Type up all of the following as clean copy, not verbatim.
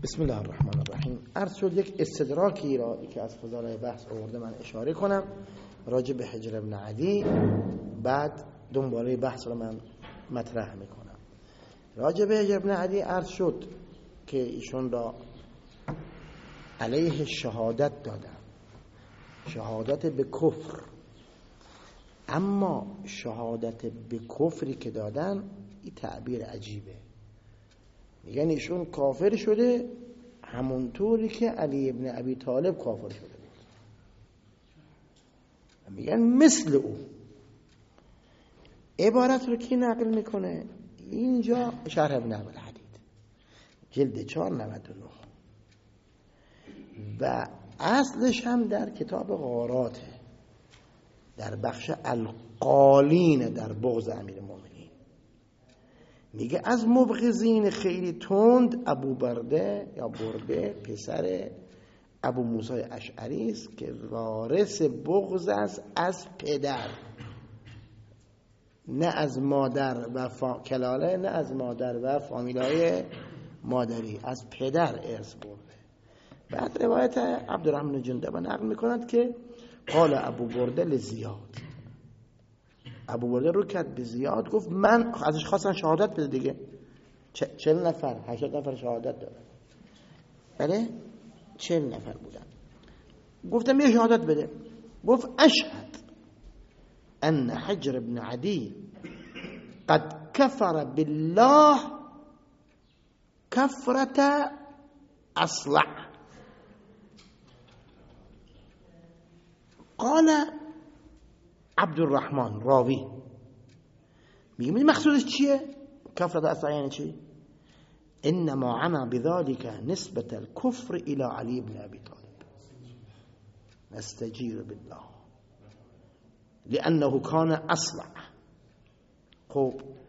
بسم الله الرحمن الرحیم. عرض شد یک استدراکی را که از فضلای بحث آورده من اشاره کنم راجع به حجر ابن عدی، بعد دنباله بحث را من مطرح میکنم. راجع به حجر ابن عدی عرض شد که ایشون را علیه شهادت دادن، شهادت به کفر، اما شهادت به کفری که دادن این تعبیر عجیبه. میگن ایشون کافر شده همونطوری که علی ابن ابی طالب کافر شده بود. میگن مثل او. عبارت رو کی نقل میکنه؟ اینجا شرح ابن عبدالحدید جلد 499 و اصلش هم در کتاب غاراته، در بخش القالین در بغض امیر المؤمنین. میگه از مبغضین خیلی تند ابو برده یا برده پسر ابو موسی اشعری است که وارث بغض است از پدر، نه از مادر و کلاله، نه از مادر و فامیلای مادری، از پدر ارث برده. بعد روایت عبدالرحمن جندب نقل میکنند که قال ابو برده لزیاد، ابو برده رو کرد به زیاد، گفت من ازش خواستن شهادت بده دیگه، 40 نفر 80 نفر شهادت دادن، بله 40 نفر بودن، گفتم یه شهادت بده. گفت اشهد ان حجر ابن عدی قد کفر بالله کفرت اصلع. قال عبدالرحمن راوی میگه مقصودش چیه؟ کفرت اصلع یعنی چی؟ انما عنا بذلك نسبة الكفر الى علی بن ابی طالب نستجیر بالله لانه كان اصلع. خب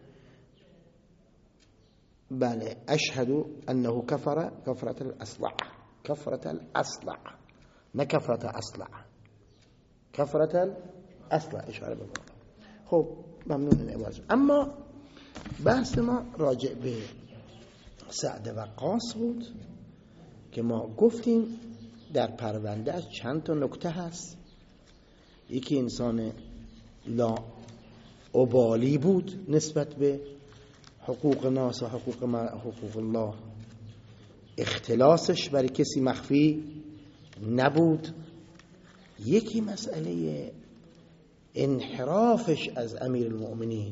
بله اشهد انه كفر كفرة الاصلع، كفرة الاصلع نه كفرة اصلع، كفرة الاصلع اشاره بکنم. خب ممنون این عبارت. اما بحث ما راجع به سعد وقاص بود که ما گفتیم در پرونده از چند تا نکته هست. یکی انسان لا ابالی بود نسبت به حقوق ناس و حقوق الله، اختلاسش برای کسی مخفی نبود. یکی مسئله انحرافش از امیر المؤمنین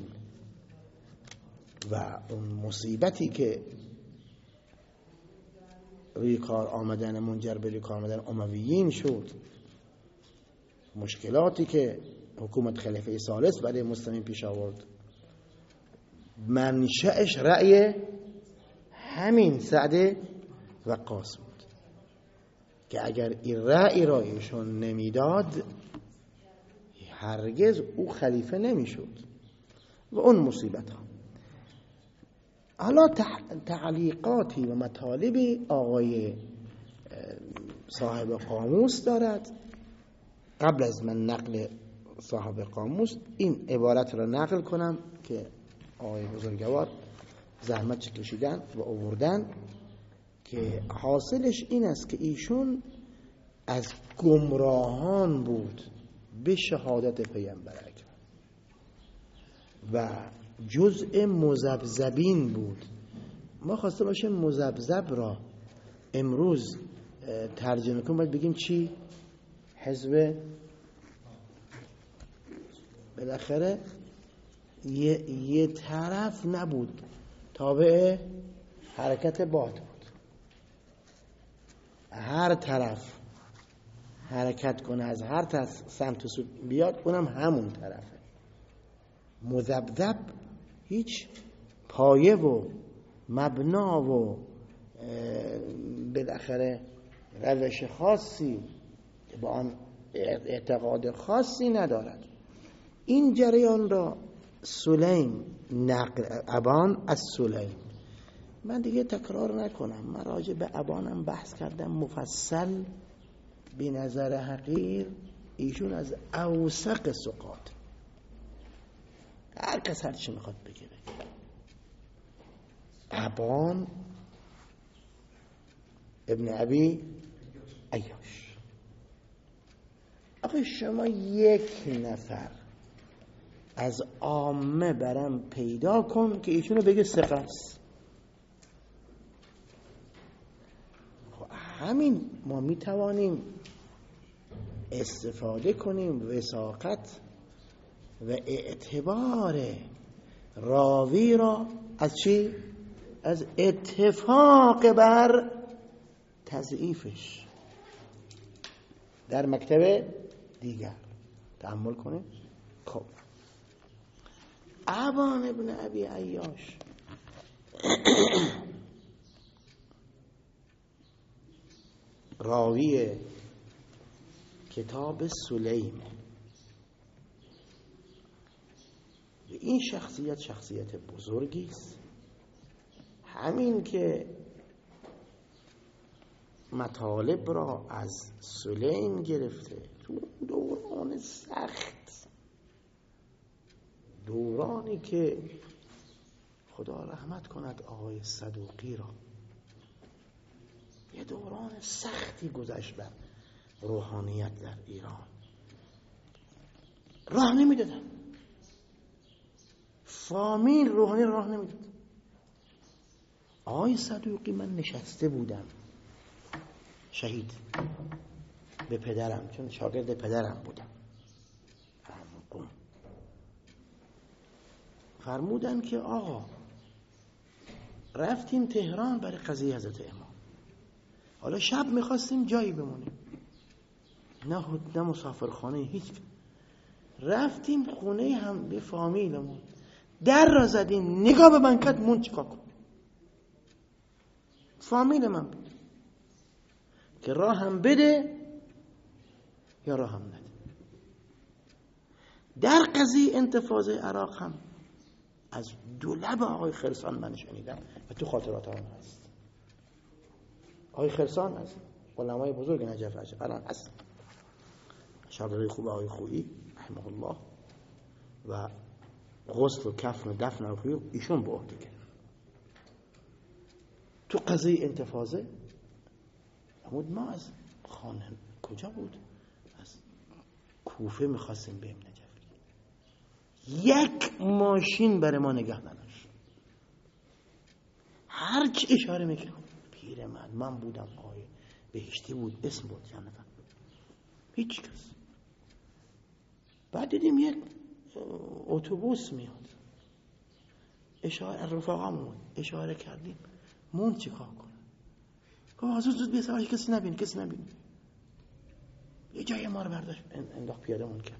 و اون مصیبتی که روی کار آمدن منجر به روی کار آمدن امویین شد، مشکلاتی که حکومت خلیفه ثالث برای مسلمین پیش آورد، منشأش رأی همین سعد وقاص بود که اگر این رأی را ایشون نمیداد هرگز او خلیفه نمیشد و اون مصیبت ها. حالا تعلیقاتی و مطالبی آقای صاحب قاموس دارد. قبل از من نقل صاحب قاموس این عبارت را نقل کنم که آقای بزرگوار زحمت کشیدن و آوردن که حاصلش این است که ایشون از گمراهان بود به شهادت پیامبر اکرم و جزء مذبذبین بود. ما خواسته باشیم مذبذب را امروز ترجمه کنیم، باید بگیم چی؟ حزب، بالاخره یه طرف نبود، تابع حرکت باد بود. هر طرف حرکت کنه، از هر سمت و سو بیاد، اونم همون طرفه. مذبذب هیچ پایه و مبنا و بالاخره روش خاصی با آن اعتقاد خاصی ندارد. این جریان را سلیم نقل ابان از سلیم، من دیگه تکرار نکنم، من راجع به ابانم بحث کردم مفصل. به نظر حقیر ایشون از اوثق ثقات، هر کس هر چی میخواد بگه. ابان ابن ابی عیاش. آخه شما یک نفر از عامه برام پیدا کن که ایشونو بگه ثقه است. همین ما میتوانیم استفاده کنیم وثاقت و اعتبار راوی را از چی؟ از اتفاق بر تضعیفش در مکتب دیگر. تأمل کنیم. خب ابان ابن ابی عیاش راوی کتاب سلیم، این شخصیت بزرگی است. همین که مطالب را از سلیم گرفته تو دوران سخت، دورانی که خدا رحمت کند آقای صدوقی را، یه دوران سختی گذشت بر روحانیت در ایران، راه نمیدادن، فامیل روحانی راه نمیداد. آقای صدوقی من نشسته بودم شهید به پدرم، چون شاگرد پدرم بودم، فرمودن که آقا رفتیم تهران برای قضیه حضرت امام، حالا شب میخواستیم جایی بمونیم، نه مسافرخانه، هیچ. رفتیم خونه هم به فامیلمون، در را زدیم، نگاه به من کرد، مون چیکار کن؟ فامیل من بود که راه هم بده یا راه هم نده. در قضیه انتفاضه عراق هم از دو لب آقای خرسان من شنیدم و تو خاطرات هم هست. آقای خرسان از علمای بزرگ نجف الان هست، شاگرد خوب آقای خویی رحمه الله، و غسل و کفن و دفن آقای خویی ایشون به عهده گرفت. تو قضیه انتفاضه همود ما از خانه کجا بود؟ از کوفه میخواستیم بریم نجف، یک ماشین برای ما نگه نداشت. هر چی اشاره میکنم پیر من بودم، آیه بهشتی بود، اسم بود جنت، هیچ کس. بعد دیدیم یک اتوبوس میاد، اشاره رفقامون اشاره کردیم، مون چیکار کنه؟ گفت زود بیا سوارش، کسی نبینه. یه جای ما رو برداشت انداخت پیاده‌مون کرد.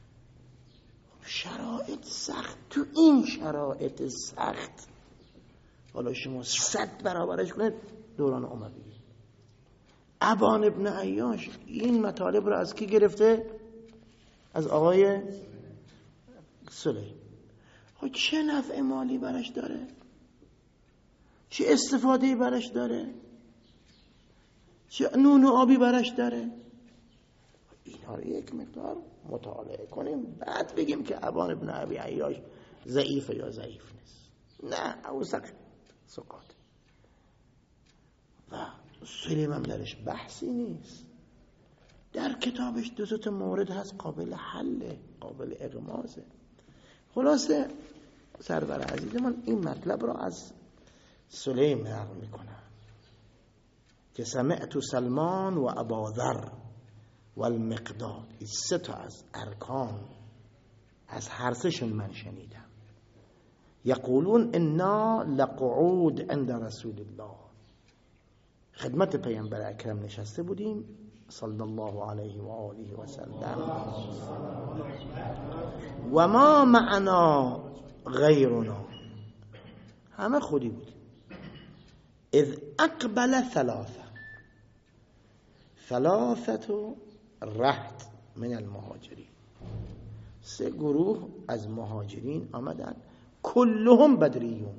شرایط سخت، تو این شرایط سخت حالا شما 100 برابرش کنید دوران اموی. ابان ابن عیاش این مطالب رو از کی گرفته؟ از آقای سلیم. چه نفع مالی برش داره؟ چه استفاده برش داره؟ چه نون و آبی برش داره؟ اینا رو یک مقدار مطالعه کنیم، بعد بگیم که ابان ابن ابی عیاش ضعیفه یا ضعیف نیست. نه، اوثق ثقات. و سلیم هم درش بحثی نیست، در کتابش دو تا مورد هست قابل حله، قابل اغمازه. خلاصه سرور عزیزمان این مطلب را از سلیم نقل میکنه که سمعت سلمان و اباذر و المقداد، این 3 تا از ارکان از هر سهشون من شنیدم، یقولون انا لقعود عند رسول الله، خدمت پیامبر اکرم نشسته بودیم صلی الله علیه و آله و سلم، و ما معنا غیرنا، همه خودی بود، اذ اقبل ثلاثه رهط من المهاجرین، 3 گروه از مهاجرین آمدن، كلهم بدریون.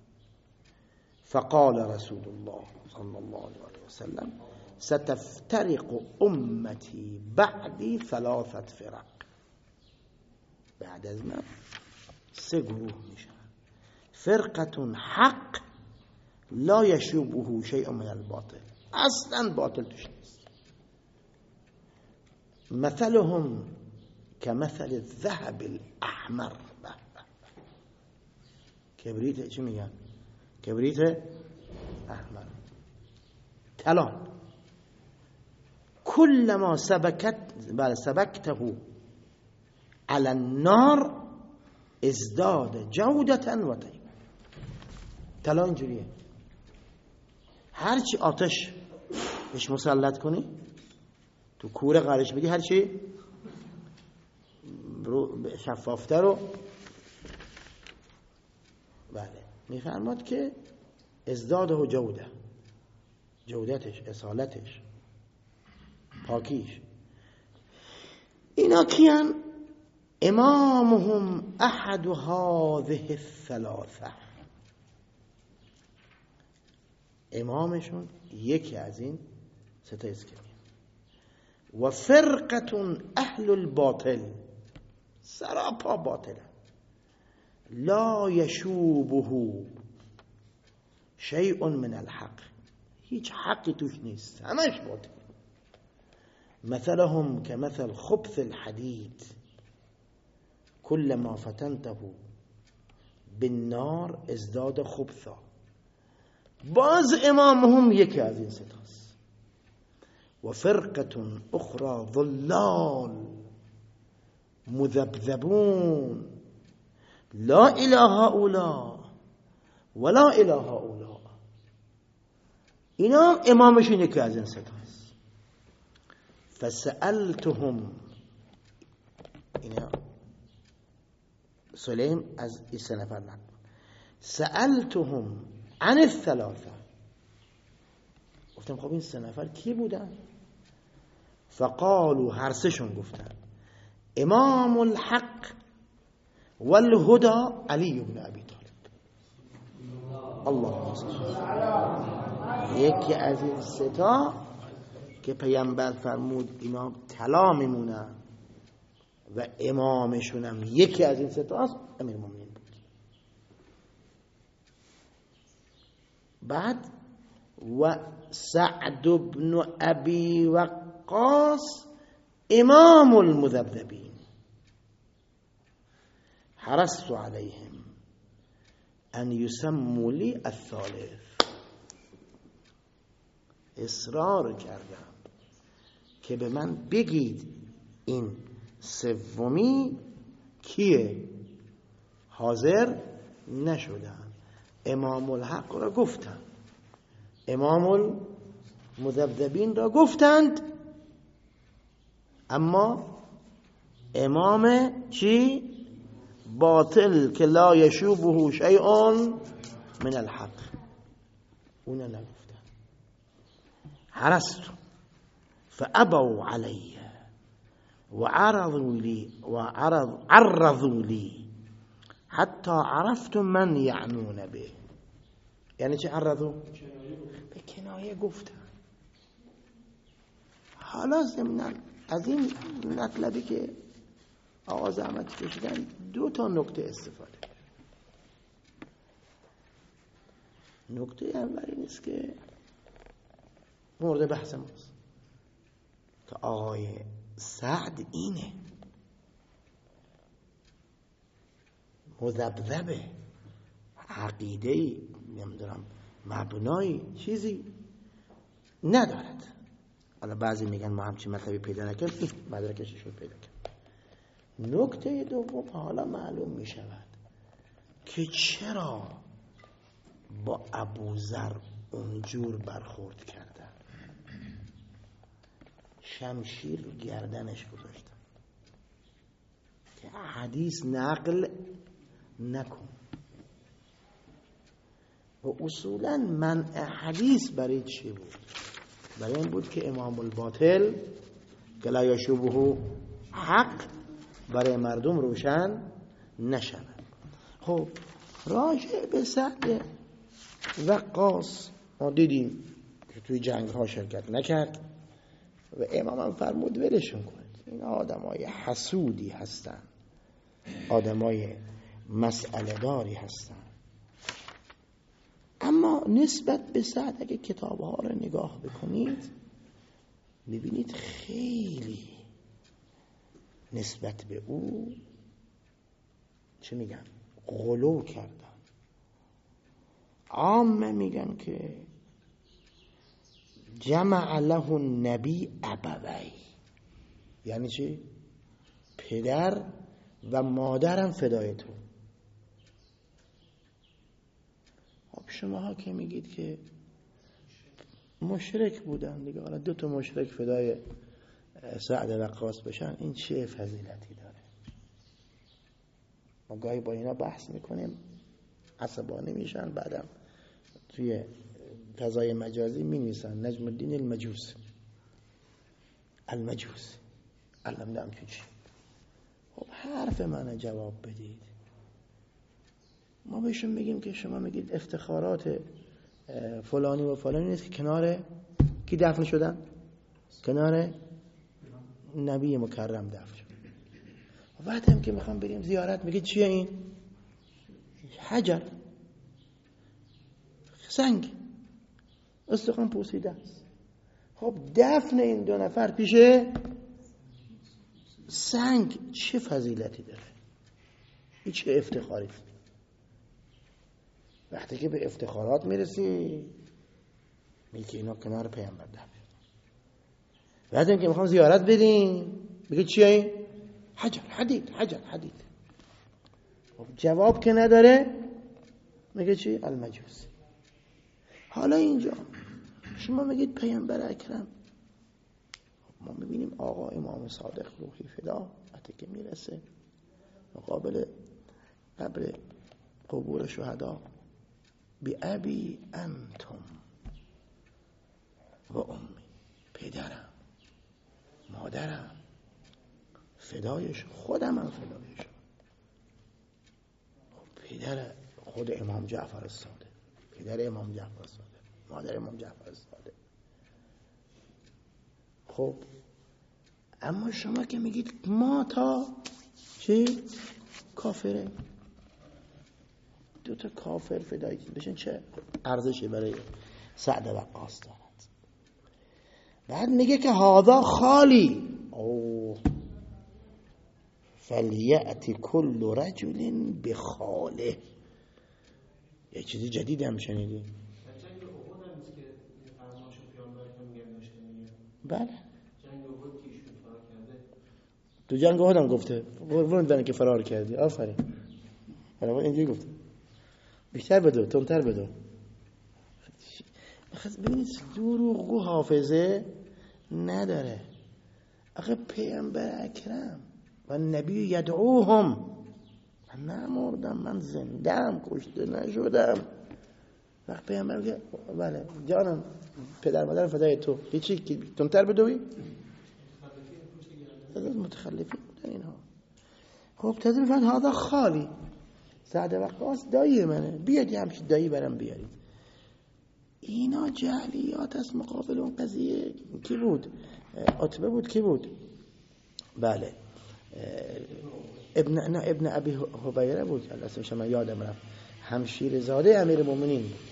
فقال رسول الله صلی الله علیه وسلم ستفترق امتی بعدی 3 فرق، بعد از من 3 گروه میشن، فرقة حق لا یشوبه شیء من الباطل، اصلا باطل توش نیست. مثلهم كمثل الذهب الاحمر. کبریت چی میگن؟ کبریت احمر، طلا. كلما سبكته على النار ازداد جودة و طیب. طلا اینجوریه، هرچی آتش بهش مسلط کنی، تو کوره قرارش بدی، هرچی شفافتر رو بله میفرماد که ازداده جوده، جودتش، اصالتش، پاکیش. اینا کیان؟ امامهم احد هذه الثلاثه، امامشون یکی از این سه تا اسکمی. و فرقه اهل الباطل، سراپا باطله، لا یشوبه شیء من الحق، هیچ حقی توش نیست، همش باطل. مثلهم كمثل خبث الحديد كلما فتنته بالنار ازداد خبثا. باز امامهم یکی از این ستاست. و فرقه اخرى ضلال مذبذبون لا اله هؤلاء ولا اله هؤلاء. اینا امامشون یکی از این ستاست. فسألتهم، اینا سلیم از این سه نفر نقل، سألتهم عن الثلاثه، گفتم خب این سه نفر کی بودن؟ فقالوا، هر سهشون گفتن امام الحق والهدى علی بن ابی طالب. الله یکی از این سه تا که پیامبر فرمود اینا طلا میمونن و امامشون هم یکی از این سه تا است، امیر المؤمنین بود. بعد و سعد بن ابی وقاص امام المذبذبین، حرصت علیهم ان یسموا لی الثالث، اصرار کردم که به من بگید این سومی کیه. حاضر نشدن، امام الحق را گفتن، امام المذبذبین را گفتند، اما امام چی؟ باطل که لا یشوبه شیء من الحق، اون نگفتن. حرصت فابوا علی و عرضوا لی حتی عرفت من یعنون به. یعنی چه عرضوا؟ به کنایه گفتن. حالا ضمناً از این مطلبی که آقا زحمت کشیدن دو تا نکته استفاده. نکته اول این است که مورد بحث ماست که آقای سعد اینه، مذبذبه، عقیده‌ای نمیدونم مبنایی چیزی ندارد. حالا بعضی میگن ما همچین مطلبی پیدا نکردیم، مدرکشش رو پیدا کرد. نکته دوم، حالا معلوم میشود که چرا با ابوذر اونجور برخورد کردن، شمشیر رو گردنش گذاشتن که حدیث نقل نکن. و اصولا منع حدیث برای چی بود؟ برای این بود که امام الباطل که لا یشوبه حق برای مردم روشن نشود. خب راجع به سعد وقاص ما دیدیم که توی جنگ ها شرکت نکرد و امام هم فرمود ولشون کنید، این آدمای حسودی هستن، آدمای مسئله داری هستن. اما اما نسبت به سعد اگه کتابها رو نگاه بکنید میبینید خیلی نسبت به او چه میگن غلو کردن. عامه میگن که جمع له النبی ابوی، یعنی چی؟ پدر و مادرم فدای تو. خب شماها که میگید که مشرک بودن دیگه، حالا 2 تا مشرک فدای سعد وقاص بشن، این چه فضیلتی داره؟ ما گاهی با اینا بحث میکنیم عصبانی میشن، بعدم توی فضای مجازی مینویسن نجم الدین المجوس علم دم چی. خب حرف من جواب بدید. ما بهشون میگیم که شما میگید افتخارات فلانی و فلانی نیست که کنار کی دفن شدن؟ کنار نبی مکرم دفن شد. بعد هم که میخوام بریم زیارت میگید چیه این؟ حجر، سنگ، استخوان پوسیده است. خب دفن این 2 نفر پیش سنگ چه فضیلتی داره؟ این چه افتخاری؟ وقتی که به افتخارات میرسی میگه که اینا کنار پیامبر دفن شد. وقتی که میخوام زیارت بریم میگه چیه این؟ حجر، حدید. خب جواب که نداره میگه چی؟ المجوس. حالا اینجا شما میگید پیامبر اکرم، ما میبینیم آقا امام صادق روحی فدا وقتی که میرسه مقابل قبر قبور شهدا، بی ابی انتم و امی، پدرم مادرم فدایش، خودم هم فدایش. پدر خود امام جعفر الصادق، پدر امام جعفر الصادق، مادر امام جعفر الصادق. خب اما شما که میگید ما تا چی؟ کافره، 2 تا کافر فدایی بشن چه ارزشی برای سعد وقاص دارد؟ بعد میگه که هذا خالی، فلیأتی کل رجل بخاله. یه چیزی جدید هم شنیدی؟ بله تو جنگ احد هم گفته قربونت برم که فرار کردی. آفرین. حالا اینجوری گفته بیشتر بدو، تندتر بدو. ببینید دروغگو حافظه نداره. آخه پیامبر اکرم و نبی یدعوهم، من نمردم، من زندم، کشته نشدم. وقت پیامبر میگه بله جانم پدر مادرم فدای تو، هیچی که تندتر بدوی؟ متخلفی بودن اینها. خب تازه میفهمن هذا خالی، سعد وقاص دایی منه، بیاد یه همچین دایی برم بیارید. اینا جعلیات از مقابل اون قضیه. کی بود؟ عتبه بود. کی بود؟ بله ابن ابی حبیره بود، اسمش من یادم رفت، همشیر زاده امیر مومنین بود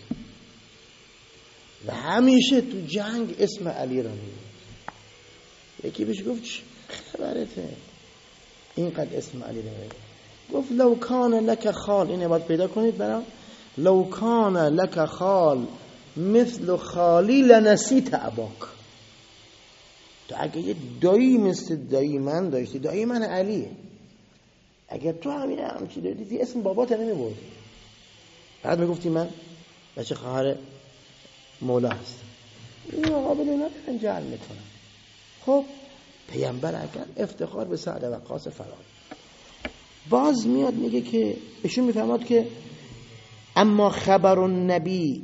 و همیشه تو جنگ اسم علی را میبود. یکی بهش گفت چه خبرته اینقدر اسم علی را میبود؟ گفت لو کان لک خال، این باید پیدا کنید برام، لو کان لک خال مثل خالی لنسیت اباک. تو اگه یه دایی مثل دایی من داشتی، دایی من علیه، اگر تو همچی دادی اسم بابات نمیبرد. بعد میگفتی من بچه خواهر مولا هست. این مقابل اینا دارن جعل میکنن. خب پیامبر اگر افتخار به سعد وقاص فرار. باز میاد میگه که ایشون میفهمد که اما خبر النبی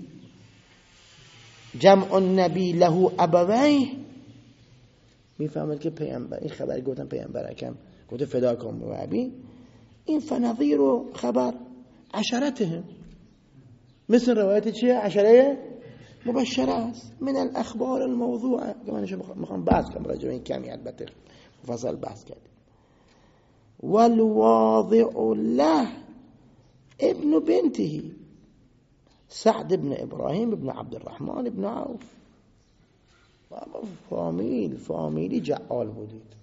جمع النبی له ابویه، میفهمد که پیامبر این خبری گفتن پیامبر اکرم گفته فداکم و ابی، این فنظیر و خبر عشرتهم، مثل روایت چیه؟ عشره مبشره است من الاخبار الموضوعه که منش میخوام بحث کنم راجع به این کمی، البته مفصل بحث کردیم. والواضع له ابن بنته، سعد ابن ابراهیم ابن عبدالرحمن ابن عوف. فامیلی جعال بودید.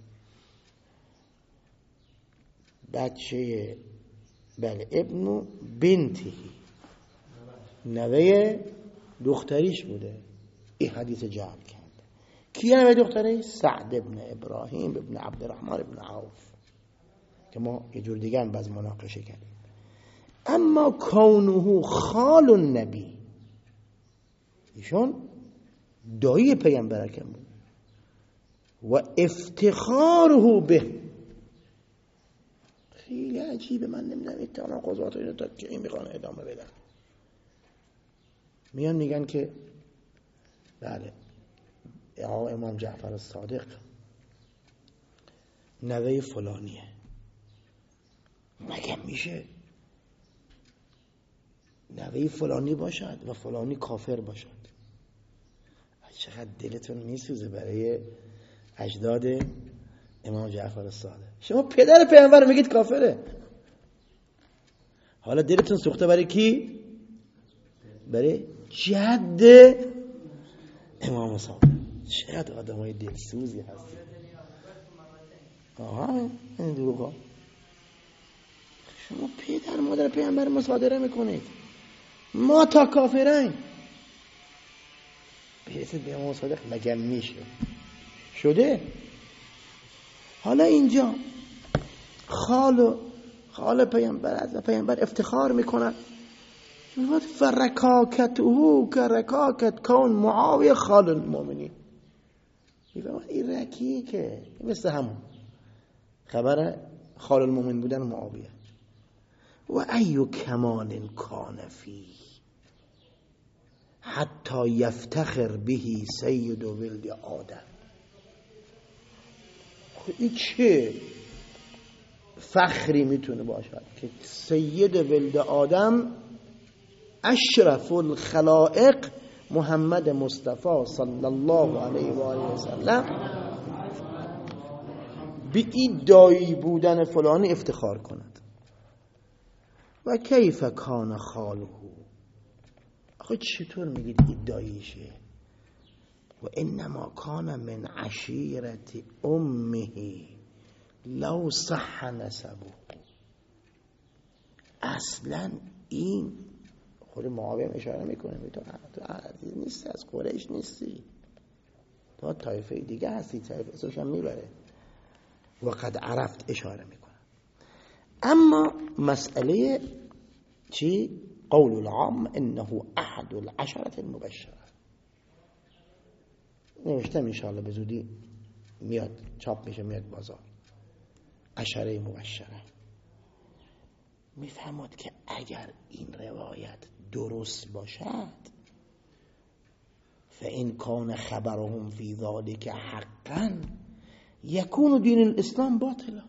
بچه بله ابن بنتی، نوه دختریش بوده. این حدیث جعل کرد. کی نوه دختری؟ سعد ابن ابراهیم ابن عبدالرحمن ابن عوف که ما یه جور دیگه هم باز مناقشه کردیم. اما کونه خال النبی، ایشون دایی پیامبر اکرم بود و افتخاره به. خیلی عجیبه، من نمیدونم این تناقضات رو تا کی میخوان ادامه بدن. میان میگن که بله امام جعفر الصادق نوه فلانیه. مگه میشه نوه فلانی باشد و فلانی کافر باشد؟ چقدر دلتون میسوزه برای اجداد امام جعفر الصادق. شما پدر پیامبر میگید کافره، حالا دلتون سوخته برای کی؟ برای جد امام صادق. چقدر آدمای دلسوزی هستی. این دروغا. شما پدر مادر پیامبر مصادره میکنید، ما تا کافرین. برسید به امام صادق مگه میشه؟ شده. حالا اینجا خال پیامبر از پیامبر افتخار میکنن. فرکاکته کرکاکت کون معاویه خال المؤمنین. این رکیکه مثل همون خبر خال المؤمن بودن معاویه. و ای کمال کان فی حتی یفتخر بهی سید و ولد آدم. این چه فخری میتونه باشد که سید ولد آدم اشرف الخلائق محمد مصطفی صلی الله علیه و آله و سلم به این دایی بودن فلانی افتخار کند. و کیف کان خاله، آخه چطور میگید این داییشه؟ و انما کان من عشیرت امه لو صح نسبه. اصلا این خود معاویه اشاره میکنه تو عزیز نیستی، از قریش نیستی، تو طایفه دیگه هستی، طایفه اسمش هم میبره. و قد عرفت اشاره میکنه. اما مسئله چی؟ قول العام انه احد العشرة المبشره. نوشتم انشاءالله به زودی میاد چاپ میشه، میاد بازار. عشره مبشره. میفهمد که اگر این روایت درست باشد فإن کان خبرهم فی ذلک حقا یکون دین الاسلام باطلا.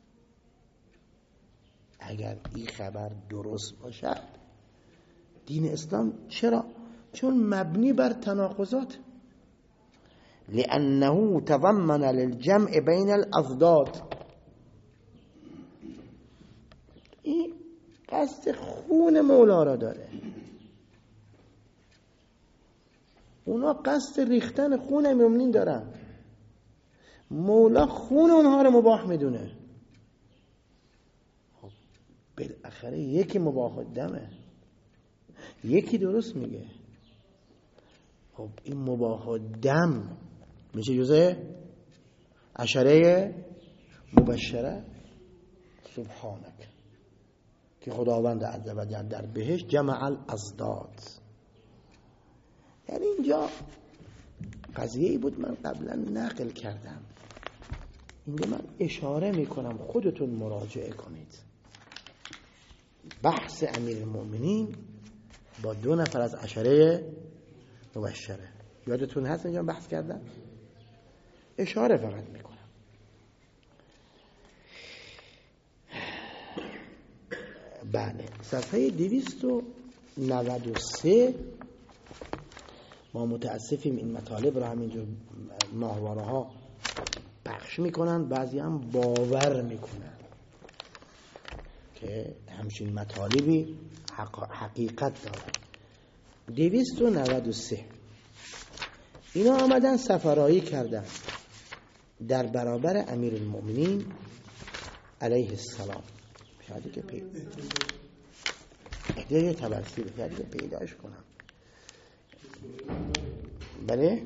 اگر این خبر درست باشد دین اسلام چرا؟ چون مبنی بر تناقضات. لأنه تضمن للجمع بین الاضداد. این قصد خون مولا را داره، اونا قصد ریختن خون امیرالمومنین دارن. مولا خون اونها رو مباح میدونه. خب بالاخره یکی مباح دمه، یکی درست میگه. خب این مباح دم میشه جزء عشره مبشره. سبحانک که خداوند عزوجل در بهش جمع الاضداد. یعنی اینجا قضیه‌ای بود من قبلا نقل کردم، اینجا من اشاره میکنم خودتون مراجعه کنید. بحث امیرالمؤمنین با 2 نفر از عشره مبشره، یادتون هست اینجا بحث کردم؟ اشاره فقط میکنم. بله صفحه 293. ما متاسفیم این مطالب رو همینجور ماهواره ها پخش میکنن، بعضی هم باور میکنن که همچین مطالبی حقیقت داره. 293 اینا آمدن سفرایی کردن در برابر امیر المؤمنین علیه السلام. شاید که احتیاج تبرسی به کردی که پیداش کنم. بله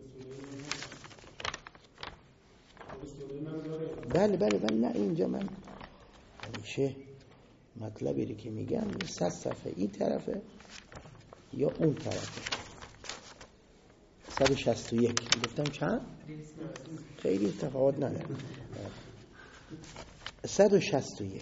نه اینجا من همیشه مطلبی که میگم 100 صفحه این طرفه یا اون طرفه. 161 گفتم چند؟ خیلی تفاوت نداره. 161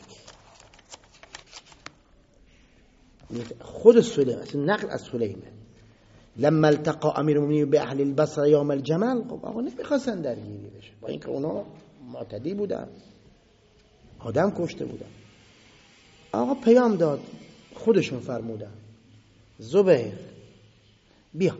خود سلیم، نقل از سلیمه. لما التقى امیر المؤمنین به اهل البصره یوم الجمل. خب آقا نمیخواستن درگیری بشه، با اینکه اونا معتدی بودن، آدم کشته بودن. آقا پیام داد، خودشون فرمودن زبیر بیا.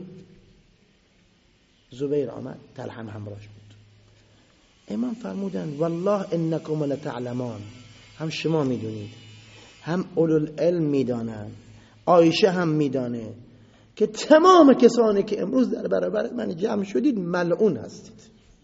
زبیر آمد، طلحه همراهش بود. امام فرمودن والله انکم لتعلمان، هم شما میدونید، هم اولوالعلم میدانن، عایشه هم میدانه که تمام کسانی که امروز در برابر من جمع شدید ملعون هستید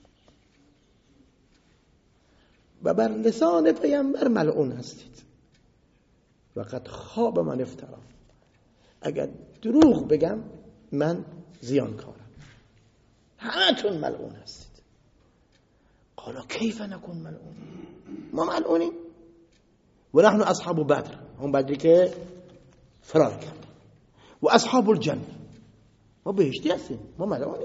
و بر لسان پیامبر ملعون هستید. وقت خواب من افترا، اگر دروغ بگم من زیانکارم، همتون ملعون هستید. قالا کیف نکن ملعون، ما ملعونیم و نحن اصحاب بدر، هم بدری که فرار کرد، و اصحاب الجنه، ما بهشتی هستیم، ما ملعونیم.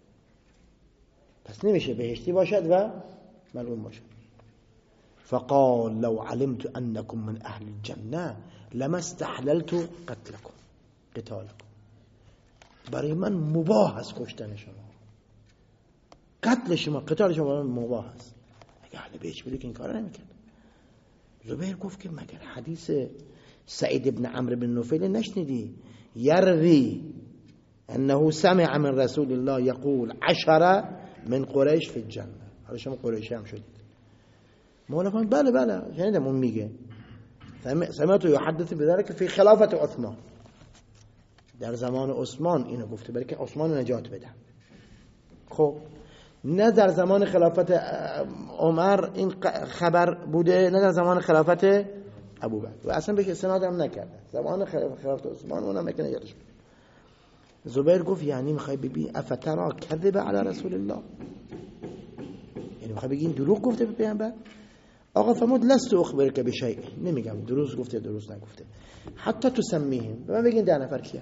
پس نمیشه بهشتی باشد و ملعون باشد. فقال لو علمت انكم من اهل الجنه لما استحللت قتالكم. برای من مباح است کشتن شما، قتل شما، قتال شما برای من مباح است. اگه اهل بهشت بودی که این کارو نمیکرد. زبیر گفت که مگر حدیث سعید ابن عمرو بن نفیل نشنیدی؟ یروی انه سمع من رسول الله یقول 10 من قریش فی الجنه. حالا شما قریشی هم شدید. مولا فرمود بله شنیدم اون میگه سمعت یحدث بذلك فی خلافت عثمان، در زمان عثمان اینو گفته برای که عثمان نجات بده. خب نه در زمان خلافت عمر این خبر بوده، نه در زمان خلافت ابوبکر، و اصلا بهش استناد هم نکرده. زمان خلافت عثمان اونم میکنه یادش بود. زبیر گفت یعنی میخوای ببین افترا کذب علی رسول الله، یعنی میخوای بگین دروغ گفته به پیامبر؟ آقا فرمود لست اخبرک بشیء، نمیگم درست گفته درست نگفته، حتی تسمیهم، به من بگین 10 نفر کیه.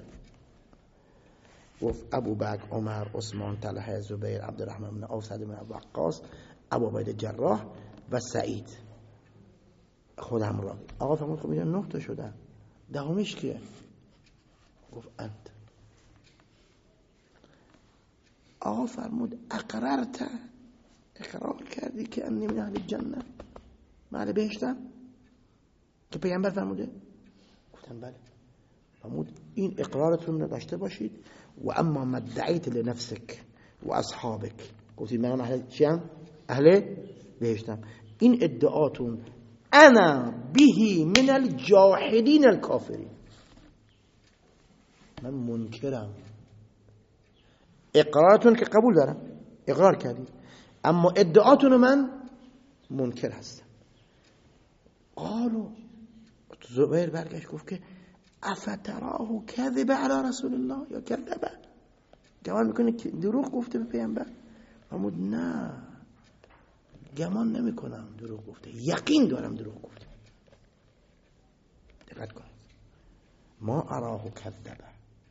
گفت ابوبکر، عمر، عثمان، طلحه، زبیر، عبدالرحمن بن عوف، سعد بن ابی وقاص، ابو عبیده جراح و سعید خودم را. آقا فرمود خب اینا 9 تا شدن، 10میش کیه؟ گفت انت. آقا فرمود اقررت، اقرار کردی که انی من اهل الجنه، من بهشتم که پیامبر فرموده؟ گفتم بله. فرمود این اقرارتون رو داشته باشید و اما ما ادعیت لنفسک و اصحابک، گفتید من اهل چیم؟ اهل بهشتم. این ادعاتون انا به من الجاحدین الکافرین، من منکرم. اقرارتون که قبول دارم، اقرار کردید، اما ادعاتون من منکر هستم. قالو زبیر برگشت گفت که افتراه کذب علی رسول الله یا کذبه، گمان میکنه که دروغ گفته به پیامبر؟ فرمود نه، گمان نمیکنم دروغ گفته، یقین دارم دروغ گفته. دقت کنید، ما اراه کذبه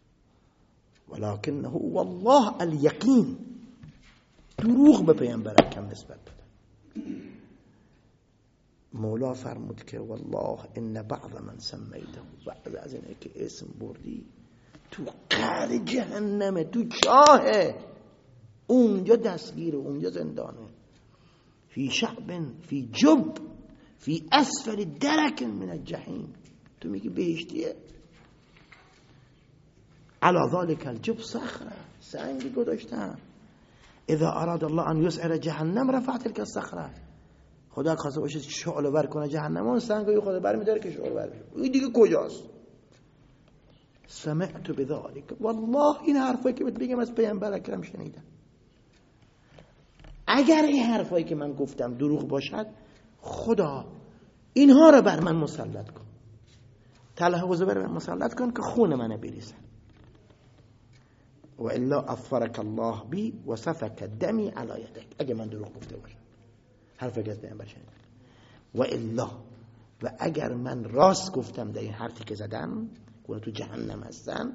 ولکنه والله الیقین، دروغ به پیامبر کم نسبت بده. مولا فرمود که والله ان بعض من سمیته، بعض از اینه که اسم بردی تو قعر جهنمه، تو چاهه، اونجا دستگیره، اونجا زندانه. فی شعب فی جب فی اسفل درک من الجحیم، تو میگی بهشتیه. علی ذلك الجب صخره، سنگی گذاشتن. اذا اراد الله ان یسعر جهنم رفع تلك الصخره، خدا خواسته باشه شعله ور کنه جهنم، اون سنگو خدا برمی‌داره که شعله ور بشه. این دیگه کجاست؟ سمعت بذلك، والله این حرفایی که بهت بگم از پیامبر اکرم شنیدم. اگر این حرفایی که من گفتم دروغ باشد، خدا اینها رو بر من مسلط کن، طلحه و زبیر بر من مسلط کن که خون منو بریزن. و الا افرک الله بی و سفک دمی علی یدک. اگه من دروغ گفته باشم، حرفی که از پیامبر شنیدم. و الا، و اگر من راست گفتم در این حرفی که زدم، که تو جهنم هستن،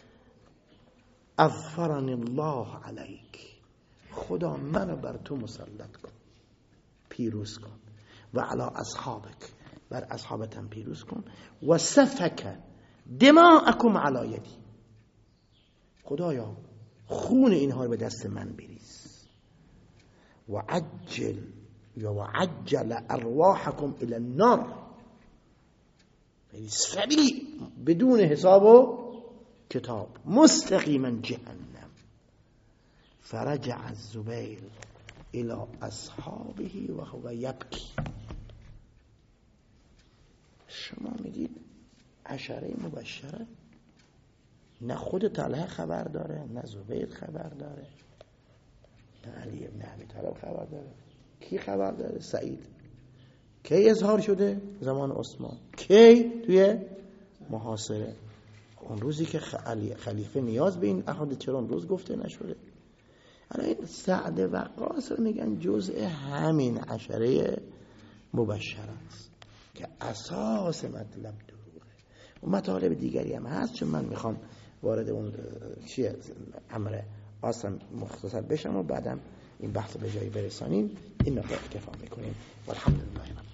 افرن الله علیک، خدا منو بر تو مسلط کن، پیروز کن. و علی اصحابک، بر اصحابتم پیروز کن. و سفک دماءکم علی یدی، خدایا خون اینها رو به دست من بریز. و عجل ارواحکم الی النار، سریع بدون حساب و کتاب مستقیما جهنم. فرجع الزبیر الى اصحابه و هو یبکی. شما میگید عشره مبشره، نه خود طلحه خبر داره، نه زبیر خبر داره، نه علی ابن ابی طالب خبر داره. کی خبر داره؟ سعید. کی اظهار شده؟ زمان عثمان. کی؟ توی محاصره. اون روزی که خلیفه نیاز به این احادیث، چرا اون روز گفته نشده؟ الان این سعد وقاص رو میگن جزء همین عشره مبشره است که اساس مطلب دروغه. و مطالب دیگری هم هست، چون من میخوام وارد اون امر آسان مختصر بشم و بعدم این بحث به جایی برسانیم. این مقدار کفا میکنیم. والحمدلله.